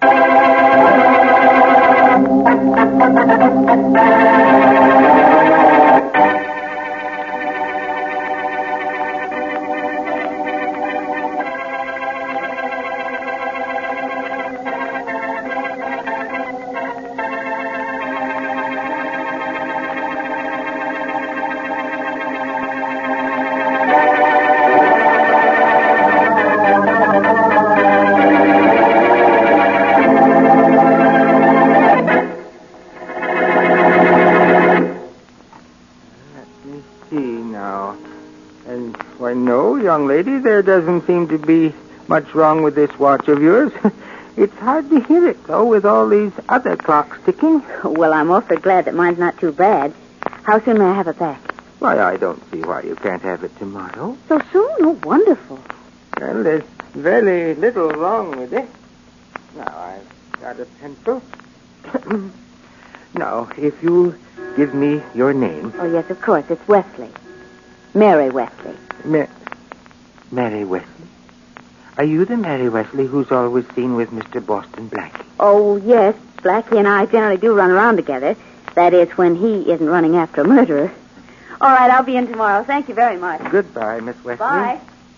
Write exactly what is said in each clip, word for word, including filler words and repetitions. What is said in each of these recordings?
Young lady, there doesn't seem to be much wrong with this watch of yours. It's hard to hear it, though, with all these other clocks ticking. Well, I'm awfully glad that mine's not too bad. How soon may I have it back? Why, I don't see why you can't have it tomorrow. So soon? Oh, wonderful. Well, there's very little wrong with it. Now, I've got a pencil. Now, if you'll give me your name. Oh, yes, of course. It's Wesley. Mary Wesley. Ma- Mary Wesley? Are you the Mary Wesley who's always seen with Mister Boston Blackie? Oh, yes. Blackie and I generally do run around together. That is, when he isn't running after a murderer. All right, I'll be in tomorrow. Thank you very much. Goodbye, Miss Wesley. Bye.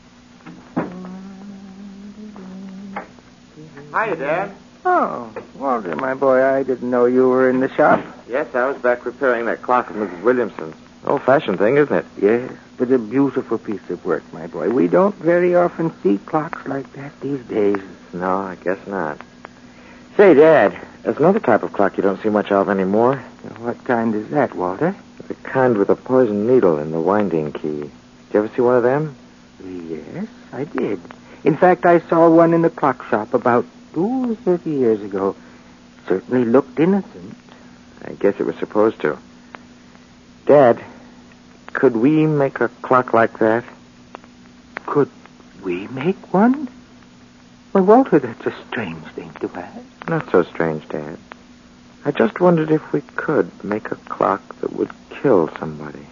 Hiya, Dad. Oh, Walter, my boy, I didn't know you were in the shop. Yes, I was back repairing that clock of Missus Williamson's. Old-fashioned thing, isn't it? Yes, but a beautiful piece of work, my boy. We don't very often see clocks like that these days. No, I guess not. Say, Dad, there's another type of clock you don't see much of anymore. What kind is that, Walter? The kind with a poison needle in the winding key. Did you ever see one of them? Yes, I did. In fact, I saw one in the clock shop about, ooh, thirty years ago. Certainly looked innocent. I guess it was supposed to. Dad, could we make a clock like that? Could we make one? Well, Walter, that's a strange thing to ask. Not so strange, Dad. I just wondered if we could make a clock that would kill somebody.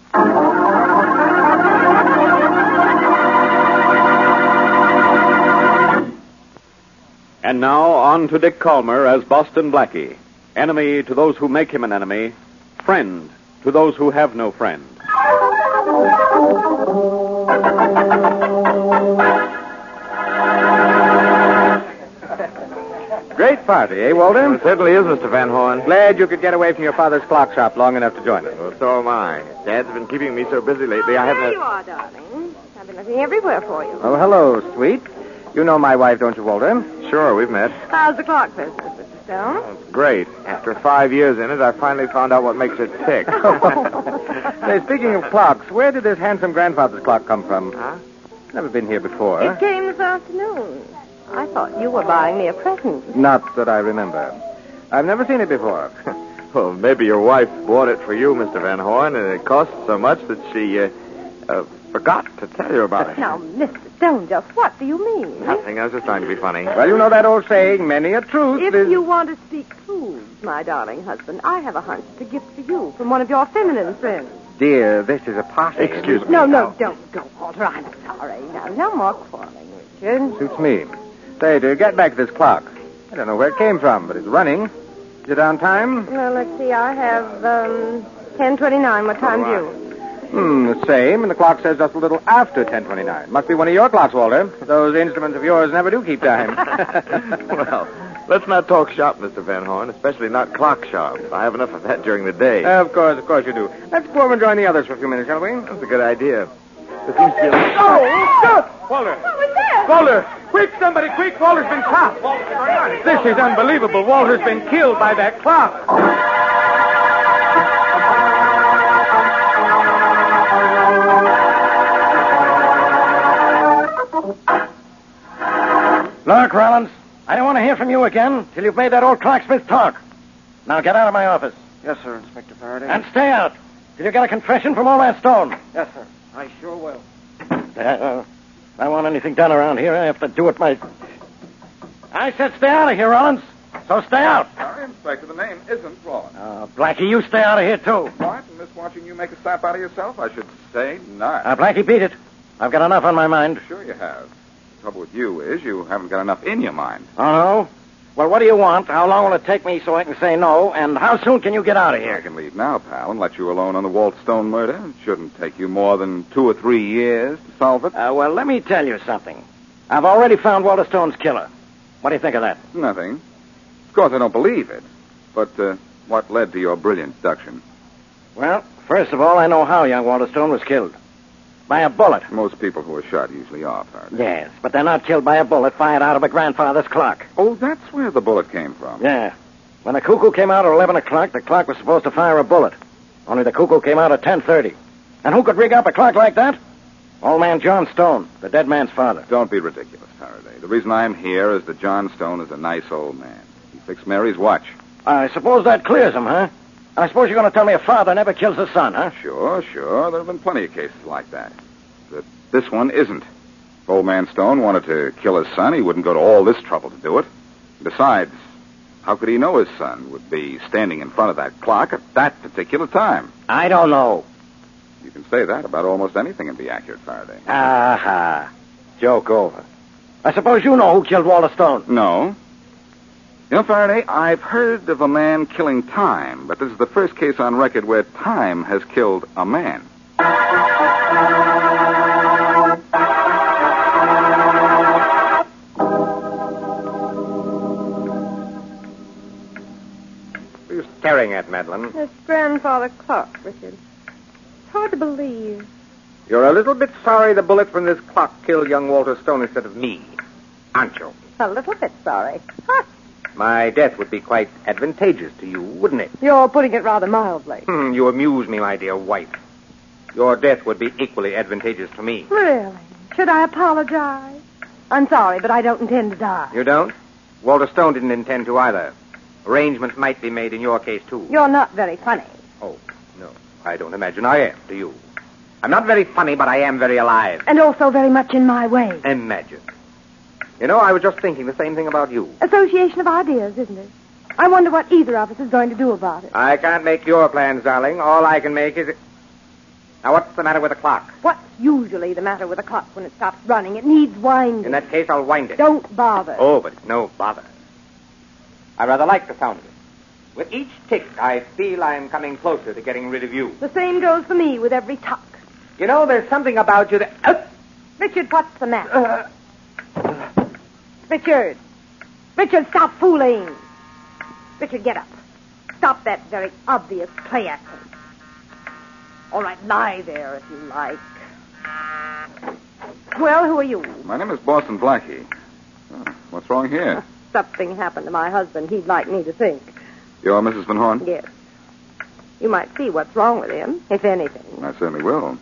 And now on to Dick Calmer as Boston Blackie. Enemy to those who make him an enemy. Friend to those who have no friend. Great party, eh, Walter? Well, it certainly is, Mister Van Horn. Glad you could get away from your father's clock shop long enough to join us. Well, so am I. Dad's been keeping me so busy lately, I haven't... There you are, darling. I've been looking everywhere for you. Oh, hello, sweet. You know my wife, don't you, Walter? Sure, we've met. How's the clock business, Mister Stone? Oh, it's great. After five years in it, I finally found out what makes it tick. Say, speaking of clocks, where did this handsome grandfather's clock come from? Huh? Never been here before. It came this afternoon. I thought you were buying me a present. Not that I remember. I've never seen it before. Well, maybe your wife bought it for you, Mister Van Horn, and it cost so much that she uh, uh, forgot to tell you about it. Now, Mister Stone, just what do you mean? Nothing. I was just trying to be funny. Well, you know that old saying, many a truth If is... you want to speak truths, my darling husband, I have a hunch it's a gift for you from one of your feminine friends. Dear, this is a party. Excuse me. No, no, don't go, Walter. I'm sorry. Now, no more quarreling, Richard. Suits me. Say, to get back to this clock, I don't know where it came from, but it's running. Is it on time? Well, let's see. I have, um, ten twenty-nine. What time's All you? Hmm, the same, and the clock says just a little after ten twenty-nine. Must be one of your clocks, Walter. Those instruments of yours never do keep time. Well, let's not talk shop, Mister Van Horn, especially not clock shop. I have enough of that during the day. Of course, of course you do. Let's go over and join the others for a few minutes, shall we? That's a good idea. There seems to be a... Oh, stop! Walter! What was that? Walter! Quick, somebody, quick! Walter's been shot! This is unbelievable. Walter's been killed by that clock. Look, Rollins, I don't want to hear from you again till you've made that old clocksmith talk. Now get out of my office. Yes, sir, Inspector Faraday. And stay out till you get a confession from old man Stone. Yes, sir. I sure will. Uh, if I want anything done around here, I have to do it my... I said stay out of here, Rollins. So stay out. Sorry, Inspector, the name isn't Rollins. Uh, Blackie, you stay out of here, too. What? And miss watching you make a slap out of yourself? I should say not. Uh, Blackie, beat it. I've got enough on my mind. Sure you have. The trouble with you is you haven't got enough in your mind. Oh, no? Well, what do you want? How long will it take me so I can say no? And how soon can you get out of I here? can leave now, pal, and let you alone on the Walt Stone murder. It shouldn't take you more than two or three years to solve it. Uh, well, let me tell you something. I've already found Walter Stone's killer. What do you think of that? Nothing. Of course, I don't believe it. But uh, what led to your brilliant deduction? Well, first of all, I know how young Walter Stone was killed. By a bullet. Most people who are shot usually are, Faraday. Yes, but they're not killed by a bullet fired out of a grandfather's clock. Oh, that's where the bullet came from. Yeah. When the cuckoo came out at eleven o'clock, the clock was supposed to fire a bullet. Only the cuckoo came out at ten thirty. And who could rig up a clock like that? Old man John Stone, the dead man's father. Don't be ridiculous, Faraday. The reason I'm here is that John Stone is a nice old man. He fixed Mary's watch. I suppose that clears him, huh? I suppose you're going to tell me a father never kills his son, huh? Sure, sure. There have been plenty of cases like that. But this one isn't. If old man Stone wanted to kill his son, he wouldn't go to all this trouble to do it. Besides, how could he know his son would be standing in front of that clock at that particular time? I don't know. You can say that about almost anything and be accurate, Faraday. Aha. Joke over. I suppose you know who killed Walter Stone. No. You know, Faraday, I've heard of a man killing time, but this is the first case on record where time has killed a man. What are you staring at, Madeline? This grandfather clock, Richard. It's hard to believe. You're a little bit sorry the bullet from this clock killed young Walter Stone instead of me, aren't you? A little bit sorry. Huh. My death would be quite advantageous to you, wouldn't it? You're putting it rather mildly. Hmm, you amuse me, my dear wife. Your death would be equally advantageous to me. Really? Should I apologize? I'm sorry, but I don't intend to die. You don't? Walter Stone didn't intend to either. Arrangements might be made in your case, too. You're not very funny. Oh, no. I don't imagine I am, do you? I'm not very funny, but I am very alive. And also very much in my way. Imagine. You know, I was just thinking the same thing about you. Association of ideas, isn't it? I wonder what either of us is going to do about it. I can't make your plans, darling. All I can make is... Now, what's the matter with the clock? What's usually the matter with a clock when it stops running? It needs winding. In that case, I'll wind it. Don't bother. Oh, but it's no bother. I rather like the sound of it. With each tick, I feel I'm coming closer to getting rid of you. The same goes for me with every tuck. You know, there's something about you that... Uh, Richard, what's the matter? uh, Richard. Richard, stop fooling. Richard, get up. Stop that very obvious play acting. All right, lie there if you like. Well, who are you? My name is Boston Blackie. Oh, what's wrong here? Something happened to my husband. He'd like me to think. You're Missus Van Horn? Yes. You might see what's wrong with him, if anything. I certainly will.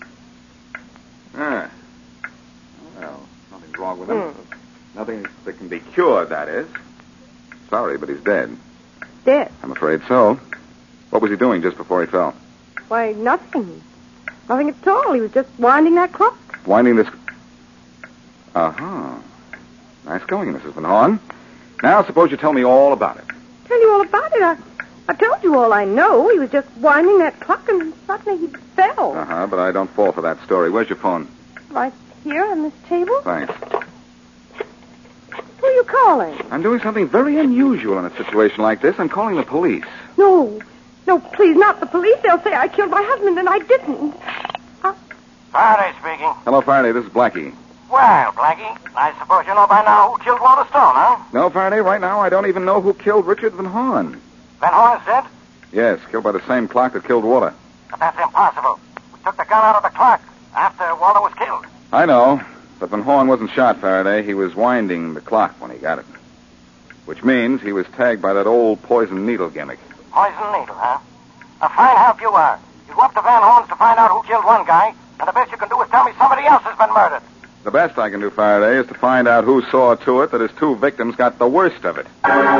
Ah. Well, nothing's wrong with him. Hmm. Nothing that can be cured, that is. Sorry, but he's dead. Dead? I'm afraid so. What was he doing just before he fell? Why, nothing. Nothing at all. He was just winding that clock. Winding this... Uh-huh. Nice going, Missus Van Horn. Now, suppose you tell me all about it. Tell you all about it. I, I told you all I know. He was just winding that clock and suddenly he fell. Uh-huh, but I don't fall for that story. Where's your phone? Right here on this table. Thanks. Who are you calling? I'm doing something very unusual in a situation like this. I'm calling the police. No. No, please, not the police. They'll say I killed my husband and I didn't. Uh, Faraday speaking. Hello, Faraday. This is Blackie. Well, Blackie, I suppose you know by now who killed Walter Stone, huh? No, Faraday, right now I don't even know who killed Richard Van Horn. Van Horn is dead? Yes, killed by the same clock that killed Walter. But that's impossible. We took the gun out of the clock after Walter was killed. I know, but Van Horn wasn't shot, Faraday. He was winding the clock when he got it. Which means he was tagged by that old poison needle gimmick. Poison needle, huh? A fine help you are. You go up to Van Horn's to find out who killed one guy, and the best you can do is tell me somebody else has been murdered. The best I can do, Faraday, is to find out who saw to it that his two victims got the worst of it.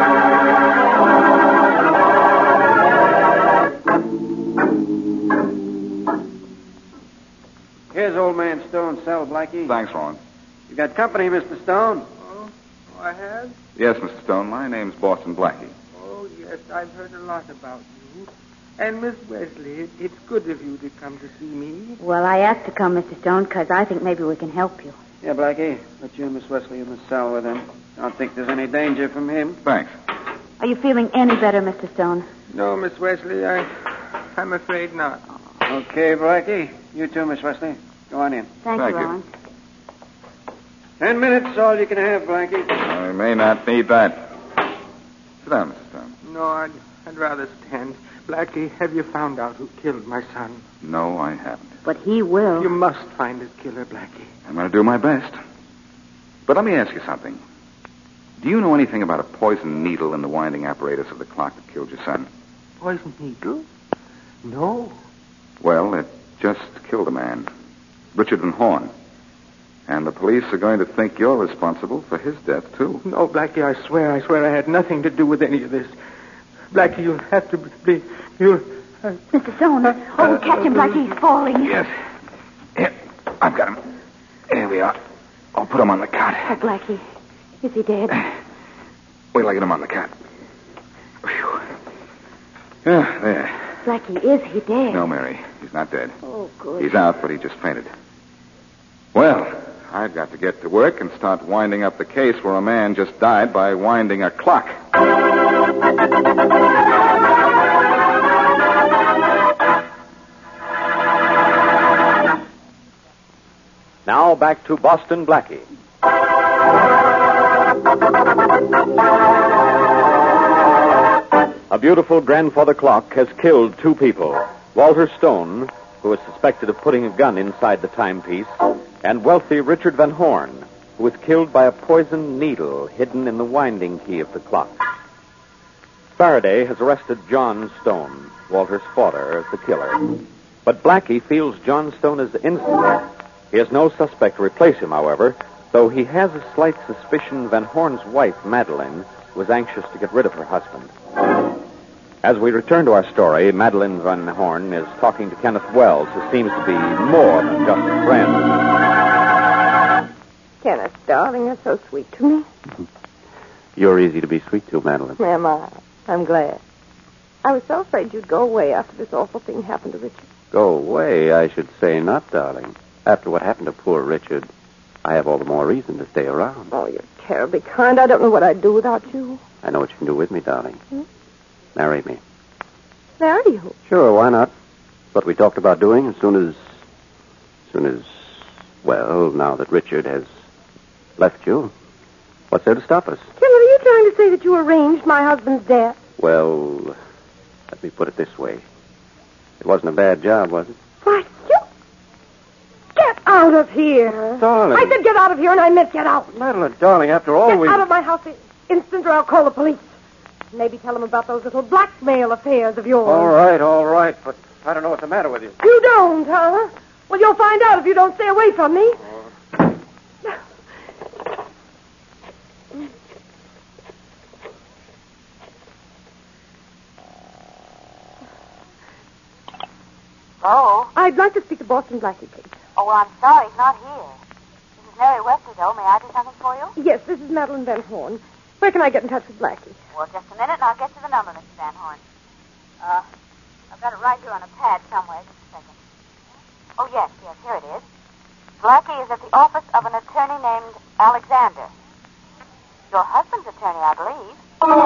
Here's old man Stone's cell, Blackie. Thanks, Ron. You got company, Mister Stone? Oh, oh, I have? Yes, Mister Stone, my name's Boston Blackie. Oh, yes, I've heard a lot about you. And, Miss Wesley, it, it's good of you to come to see me. Well, I asked to come, Mister Stone, because I think maybe we can help you. Yeah, Blackie. But you and Miss Wesley in the cell with him. I don't think there's any danger from him. Thanks. Are you feeling any better, Mister Stone? No, Miss Wesley, I, I'm afraid not. Okay, Blackie. You too, Miss Wesley. Go on in. Thank, Thank you, you. Rowan. Ten minutes, all you can have, Blackie. I may not need that. Sit down, Missus Stone. No, I'd, I'd rather stand. Blackie, have you found out who killed my son? No, I haven't. But he will. You must find his killer, Blackie. I'm going to do my best. But let me ask you something. Do you know anything about a poison needle in the winding apparatus of the clock that killed your son? Poison needle? No. Well, it just killed a man. Richard Van Horn. And the police are going to think you're responsible for his death, too. No, Blackie, I swear, I swear I had nothing to do with any of this. Blackie, you'll have to be... You'll... Uh, Mister Stone. Oh, catch him, Blackie. He's falling. Yes. Here, I've got him. Here we are. I'll put him on the cot. Oh, Blackie. Is he dead? Wait till I get him on the cot. Whew. Yeah, there. Blackie, is he dead? No, Mary. He's not dead. Oh, good. He's out, but he just fainted. Well, I've got to get to work and start winding up the case where a man just died by winding a clock. Now back to Boston Blackie. A beautiful grandfather clock has killed two people. Walter Stone, who is suspected of putting a gun inside the timepiece, and wealthy Richard Van Horn, who was killed by a poisoned needle hidden in the winding key of the clock. Faraday has arrested John Stone, Walter's father, as the killer. But Blackie feels John Stone is innocent. He has no suspect to replace him, however, though he has a slight suspicion Van Horn's wife, Madeline, was anxious to get rid of her husband. As we return to our story, Madeline Van Horn is talking to Kenneth Wells, who seems to be more than just a friend. Kenneth, darling, you're so sweet to me. You're easy to be sweet to, Madeline. Am I? I'm glad. I was so afraid you'd go away after this awful thing happened to Richard. Go away, I should say not, darling. After what happened to poor Richard, I have all the more reason to stay around. Oh, you're terribly kind. I don't know what I'd do without you. I know what you can do with me, darling. Hmm? Marry me. Marry you? Sure, why not? What we talked about doing as soon as... As soon as... Well, now that Richard has left you. What's there to stop us? Kenneth, are you trying to say that you arranged my husband's death? Well, let me put it this way. It wasn't a bad job, was it? Why, you... Get out of here. Darling. I said get out of here, and I meant get out. Madeline, darling, after all Get we... out of my house instant, or I'll call the police. Maybe tell them about those little blackmail affairs of yours. All right, all right, but I don't know what's the matter with you. You don't, huh? Well, you'll find out if you don't stay away from me. Oh? I'd like to speak to Boston Blackie, please. Oh, well, I'm sorry. He's not here. This is Mary Wesley, though. May I do something for you? Yes, this is Madeline Van Horn. Where can I get in touch with Blackie? Well, just a minute, and I'll get you the number, Mister Van Horn. Uh, I've got it right here on a pad somewhere. Just a second. Oh, yes, yes, here it is. Blackie is at the office of an attorney named Alexander. Your husband's attorney, I believe.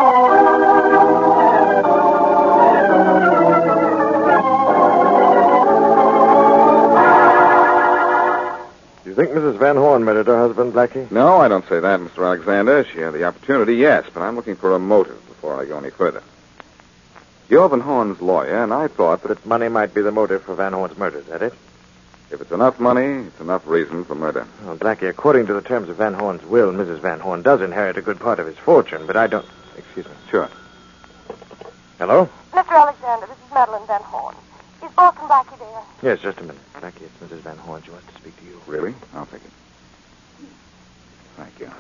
Do you think Missus Van Horn murdered her husband, Blackie? No, I don't say that, Mister Alexander. She had the opportunity, yes, but I'm looking for a motive before I go any further. You're Van Horn's lawyer, and I thought that That money might be the motive for Van Horn's murder, is that it? if it's enough money, it's enough reason for murder. Well, Blackie, according to the terms of Van Horn's will, Missus Van Horn does inherit a good part of his fortune, but I don't... Excuse me. Sure. Hello? Mister Alexander, this is Madeline Van Horn. Is Boston Blackie there? Yes, just a minute. Blackie, it's Missus Van Horn. She wants to speak to you. Really? I'll take it. Thank you.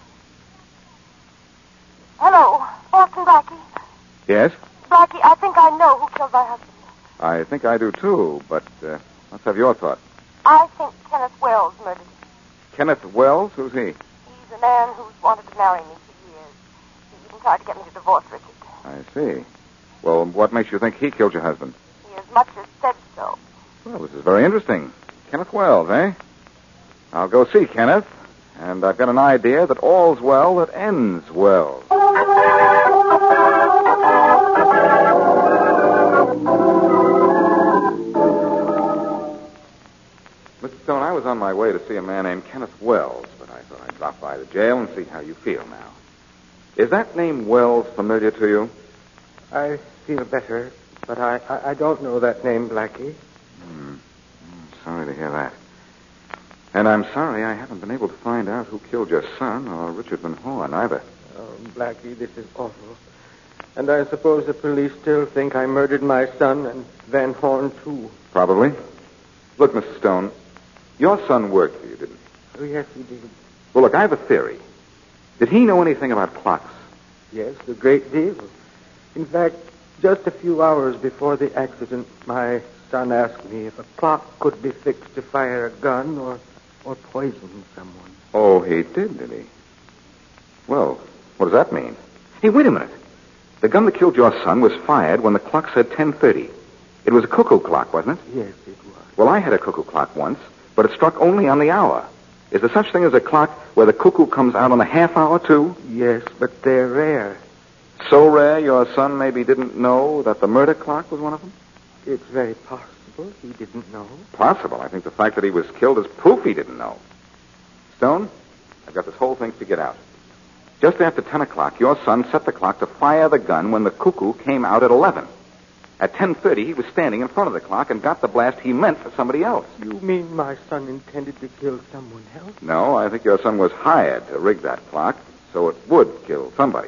Hello, Boston Blackie. Yes? Blackie, I think I know who killed my husband. I think I do, too, but uh, let's have your thought. I think Kenneth Wells murdered him. Kenneth Wells? Who's he? He's a man who's wanted to marry me for years. He even tried to get me to divorce Richard. I see. Well, what makes you think he killed your husband? He as much as said so. Well, this is very interesting. Kenneth Wells, eh? I'll go see Kenneth, and I've got an idea that all's well that ends well. Mister Stone, I was on my way to see a man named Kenneth Wells, but I thought I'd drop by the jail and see how you feel now. Is that name Wells familiar to you? I feel better, but I, I, I don't know that name, Blackie. Hmm. I'm sorry to hear that. And I'm sorry I haven't been able to find out who killed your son or Richard Van Horn either. Oh, Blackie, this is awful. And I suppose the police still think I murdered my son and Van Horn, too. Probably. Look, Mister Stone, your son worked for you, didn't he? Oh, yes, he did. Well, look, I have a theory. Did he know anything about clocks? Yes, a great deal. In fact, just a few hours before the accident, my son asked me if a clock could be fixed to fire a gun or, or poison someone. Oh, he did, did he? Well, what does that mean? Hey, wait a minute. The gun that killed your son was fired when the clock said ten thirty. It was a cuckoo clock, wasn't it? Yes, it was. Well, I had a cuckoo clock once, but it struck only on the hour. Is there such thing as a clock where the cuckoo comes out on the half hour, too? Yes, but they're rare. So rare your son maybe didn't know that the murder clock was one of them? It's very possible he didn't know. Possible. I think the fact that he was killed is proof he didn't know. Stone, I've got this whole thing figured out. Just after ten o'clock, your son set the clock to fire the gun when the cuckoo came out at eleven. At ten thirty, he was standing in front of the clock and got the blast he meant for somebody else. You mean my son intended to kill someone else? No, I think your son was hired to rig that clock so it would kill somebody.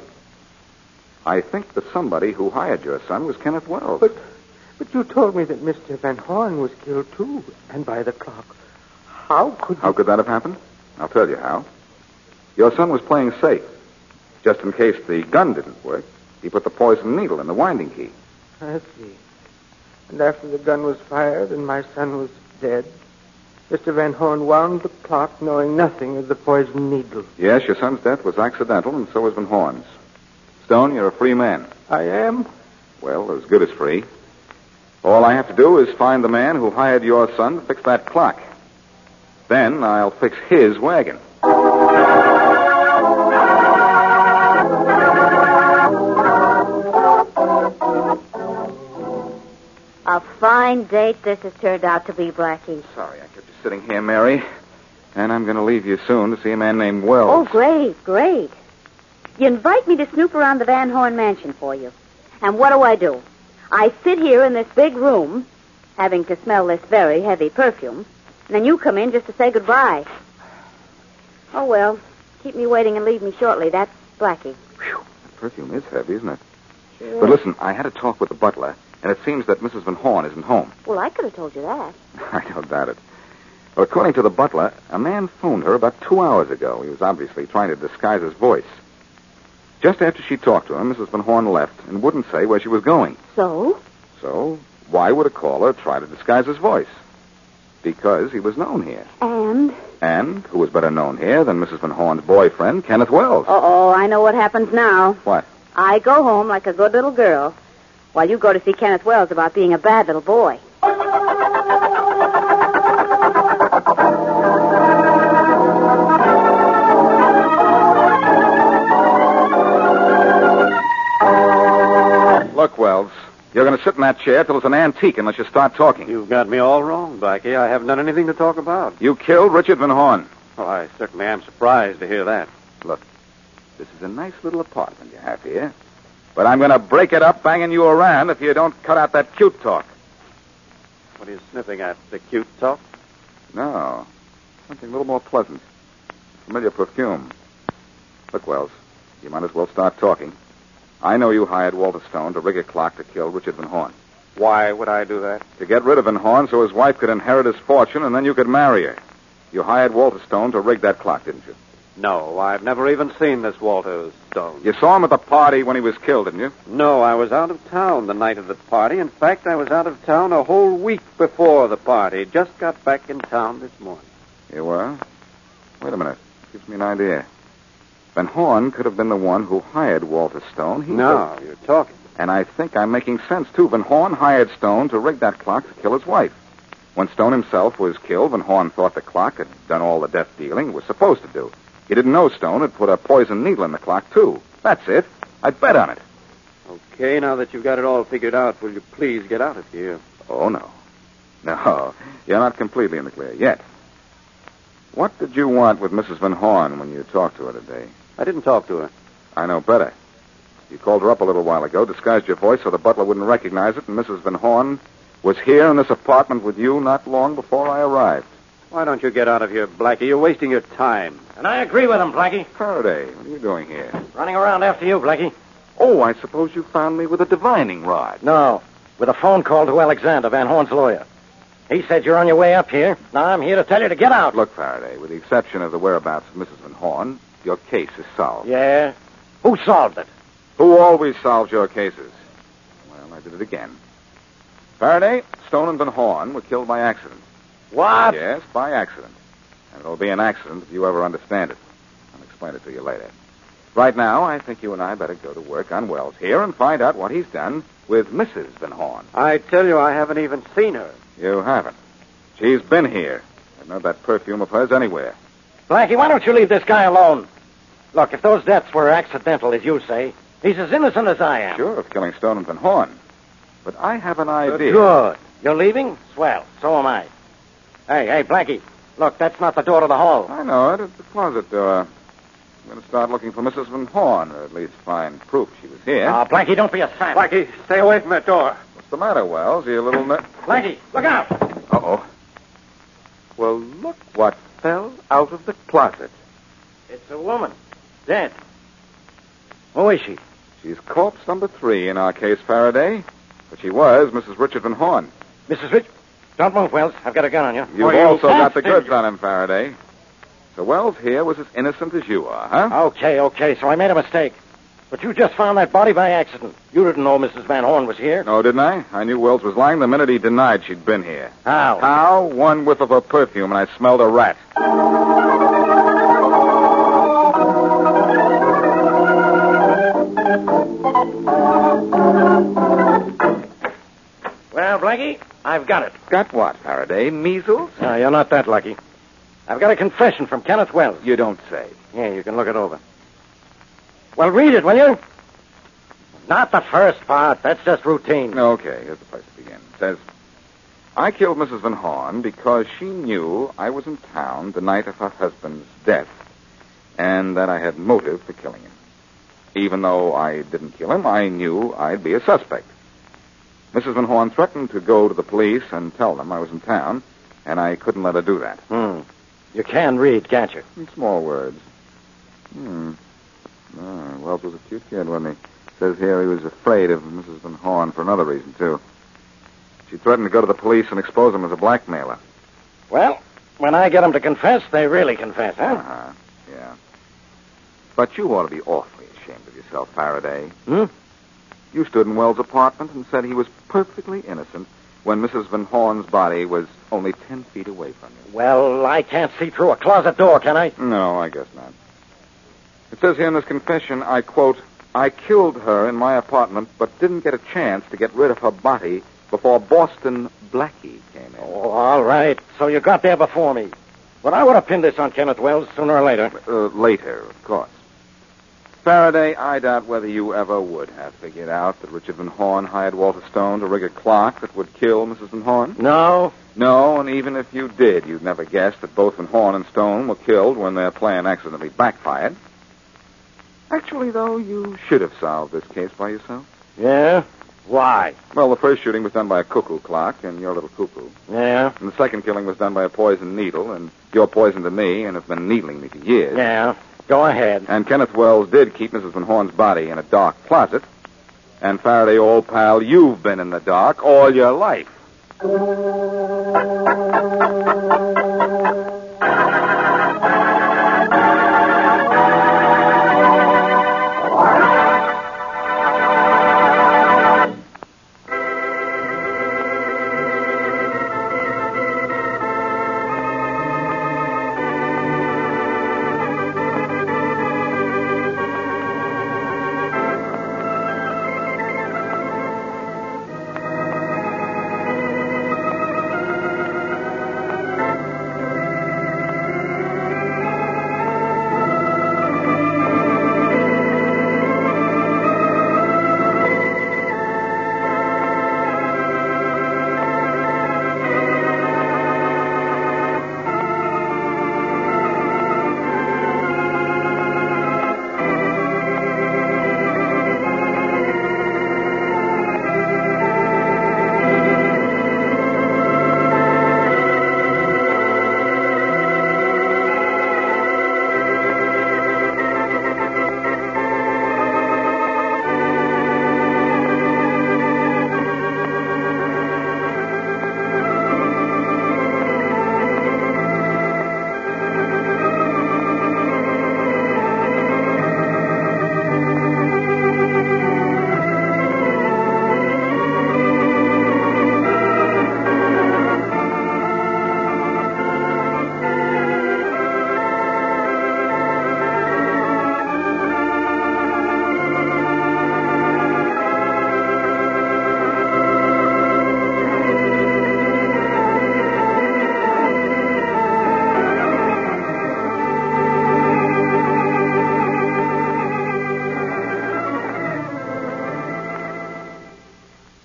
I think the somebody who hired your son was Kenneth Wells. But, but you told me that Mister Van Horn was killed, too, and by the clock. How could you... How could that have happened? I'll tell you how. Your son was playing safe. Just in case the gun didn't work, he put the poison needle in the winding key. I see. And after the gun was fired and my son was dead, Mister Van Horn wound the clock knowing nothing of the poison needle. Yes, your son's death was accidental, and so was Van Horn's. Stone, you're a free man. I am? Well, as good as free. All I have to do is find the man who hired your son to fix that clock. Then I'll fix his wagon. A fine date this has turned out to be, Blackie. Sorry I kept you sitting here, Mary. And I'm going to leave you soon to see a man named Wells. Oh, great, great. You invite me to snoop around the Van Horn mansion for you. And what do I do? I sit here in this big room, having to smell this very heavy perfume, and then you come in just to say goodbye. Oh, well, keep me waiting and leave me shortly. That's Blackie. Whew, that perfume is heavy, isn't it? Sure But is. listen, I had a talk with the butler, and it seems that Missus Van Horn isn't home. Well, I could have told you that. I don't doubt it. Well, according to the butler, a man phoned her about two hours ago. He was obviously trying to disguise his voice. Just after she talked to him, Missus Van Horn left and wouldn't say where she was going. So? So, why would a caller try to disguise his voice? Because he was known here. And? And who was better known here than Missus Van Horn's boyfriend, Kenneth Wells? Uh-oh, I know what happens now. What? I go home like a good little girl, while you go to see Kenneth Wells about being a bad little boy. Look, Wells, you're going to sit in that chair till it's an antique unless you start talking. You've got me all wrong, Blackie. I haven't done anything to talk about. You killed Richard Van Horn. Well, I certainly am surprised to hear that. Look, this is a nice little apartment you have here. But I'm going to break it up banging you around if you don't cut out that cute talk. What are you sniffing at? The cute talk? No, something a little more pleasant. Familiar perfume. Look, Wells, you might as well start talking. I know you hired Walter Stone to rig a clock to kill Richard Van Horn. Why would I do that? To get rid of Van Horn so his wife could inherit his fortune and then you could marry her. You hired Walter Stone to rig that clock, didn't you? No, I've never even seen this Walter Stone. You saw him at the party when he was killed, didn't you? No, I was out of town the night of the party. In fact, I was out of town a whole week before the party. Just got back in town this morning. You were? Wait a minute. Gives me an idea. Van Horn could have been the one who hired Walter Stone. He no, could... you're talking. And I think I'm making sense, too. Van Horn hired Stone to rig that clock to kill his wife. When Stone himself was killed, Van Horn thought the clock had done all the death dealing it was supposed to do. He didn't know Stone had put a poison needle in the clock, too. That's it. I'd bet on it. Okay, now that you've got it all figured out, will you please get out of here? Oh, no. No, you're not completely in the clear yet. What did you want with Missus Van Horn when you talked to her today? I didn't talk to her. I know better. You called her up a little while ago, disguised your voice so the butler wouldn't recognize it, and Missus Van Horn was here in this apartment with you not long before I arrived. Why don't you get out of here, Blackie? You're wasting your time. And I agree with him, Blackie. Faraday, what are you doing here? Running around after you, Blackie. Oh, I suppose you found me with a divining rod. No, with a phone call to Alexander, Van Horn's lawyer. He said you're on your way up here. Now I'm here to tell you to get out. Look, Faraday, with the exception of the whereabouts of Missus Van Horn, your case is solved. Yeah? Who solved it? Who always solves your cases? Well, I did it again. Faraday, Stone and Van Horn were killed by accident. What? Yes, by accident. And it'll be an accident if you ever understand it. I'll explain it to you later. Right now, I think you and I better go to work on Wells here and find out what he's done with Missus Van Horn. I tell you, I haven't even seen her. You haven't. She's been here. I've known that perfume of hers anywhere. Blackie, why don't you leave this guy alone? Look, if those deaths were accidental, as you say, he's as innocent as I am. Sure, of killing Stone and Van Horn. But I have an idea. Good. You're leaving? Swell. So am I. Hey, hey, Blackie. Look, that's not the door to the hall. I know it. It's the closet door. I'm going to start looking for Missus Van Horn, or at least find proof she was here. Oh, Blackie, don't be a sap. Blackie, stay away from that door. What's the matter, Wells? Are you a little... Ne- Blackie, look out. Uh-oh. Well, look what fell out of the closet. It's a woman. Dead. Who is she? She's corpse number three in our case, Faraday. But she was Missus Richard Van Horn. Missus Rich? Don't move, Wells. I've got a gun on you. You've oh, you also got the bastard. goods on him, Faraday. So Wells here was as innocent as you are, huh? Okay, okay. So I made a mistake. But you just found that body by accident. You didn't know Missus Van Horn was here. No, didn't I? I knew Wells was lying the minute he denied she'd been here. How? How? One whiff of her perfume, and I smelled a rat. Well, Blackie, I've got it. Got what, Faraday? Measles? No, you're not that lucky. I've got a confession from Kenneth Wells. You don't say. Yeah, you can look it over. Well, read it, will you? Not the first part. That's just routine. Okay, here's the place to begin. It says, I killed Missus Van Horn because she knew I was in town the night of her husband's death and that I had motive for killing him. Even though I didn't kill him, I knew I'd be a suspect. Missus Van Horn threatened to go to the police and tell them I was in town, and I couldn't let her do that. Hmm. You can read, can't you? In small words. Hmm. Oh, Wells was a cute kid, wasn't he? Says here he was afraid of Missus Van Horn for another reason, too. She threatened to go to the police and expose him as a blackmailer. Well, when I get them to confess, they really confess, huh? Uh-huh, yeah. But you ought to be awfully ashamed of yourself, Faraday. Hmm? You stood in Wells' apartment and said he was perfectly innocent when Missus Van Horn's body was only ten feet away from you. Well, I can't see through a closet door, can I? No, I guess not. It says here in this confession, I quote, I killed her in my apartment, but didn't get a chance to get rid of her body before Boston Blackie came in. Oh, all right. So you got there before me. But I would have pinned this on Kenneth Wells sooner or later. Uh, later, of course. Faraday, I doubt whether you ever would have figured out that Richard Van Horn hired Walter Stone to rig a clock that would kill Missus Van Horn. No. No, and even if you did, you'd never guess that both Van Horn and Stone were killed when their plan accidentally backfired. Actually, though, you should have solved this case by yourself. Yeah? Why? Well, the first shooting was done by a cuckoo clock, and your little cuckoo. Yeah? And the second killing was done by a poisoned needle, and you're poison to me and have been needling me for years. Yeah. Go ahead. And Kenneth Wells did keep Missus Van Horn's body in a dark closet. And Faraday, old pal, you've been in the dark all your life.